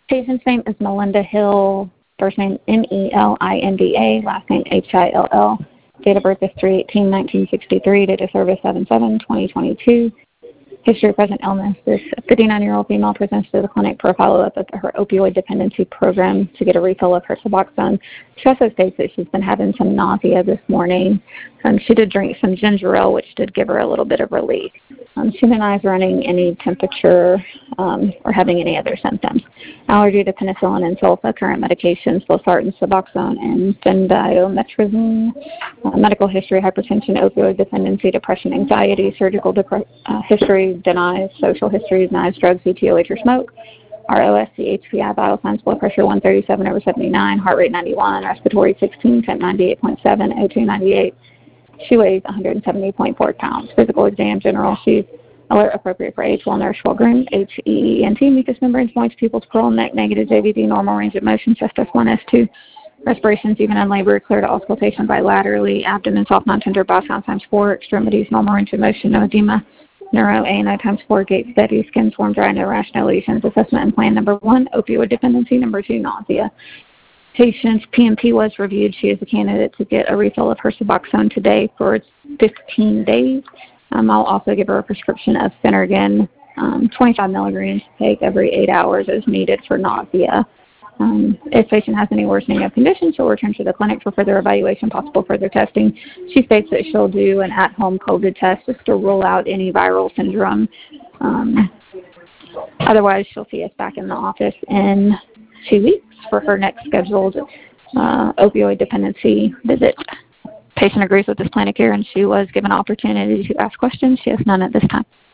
Patient's name is Melinda Hill, first name Melinda, last name Hill. Date of birth is 3/18/1963, date of service 7/7/2022. History of present illness. This 59-year-old female presents to the clinic for a follow-up of her opioid dependency program to get a refill of her Suboxone. She also states that she's been having some nausea this morning. She did drink some ginger ale, which did give her a little bit of relief. She denies running any temperature or having any other symptoms. Allergy to penicillin and sulfa, current medications, losartan, Suboxone, and phendimetrazine. Medical history, hypertension, opioid dependency, depression, anxiety, surgical history, denies, social history, denies drugs, ETOH, or smoke. ROS, CHPI, vital signs, blood pressure 137/79, heart rate 91, respiratory 16, temp 98.7, O2 98. She weighs 170.4 pounds. Physical exam, general. She's alert, appropriate for age, well nourished, well groomed. HEENT, mucous membranes, points, pupils, pearl, neck, negative, JVD, normal range of motion, chest S1, S2. Respirations, even in labor, clear to auscultation bilaterally. Abdomen, soft, non-tender, bow sound times 4. Extremities, normal range of motion, no edema. Neuro, ANI times 4. Gait steady. Skin form dry, no rash, no lesions. Assessment and plan number 1, opioid dependency. Number 2, nausea. Patient's PMP was reviewed. She is a candidate to get a refill of her Suboxone today for 15 days. I'll also give her a prescription of Phenergan, 25 milligrams to take every 8 hours as needed for nausea. If patient has any worsening of condition, she'll return to the clinic for further evaluation, possible further testing. She states that she'll do an at-home COVID test just to rule out any viral syndrome. Otherwise, she'll see us back in the office in 2 weeks for her next scheduled opioid dependency visit. Patient agrees with this plan of care, and she was given an opportunity to ask questions. She has none at this time.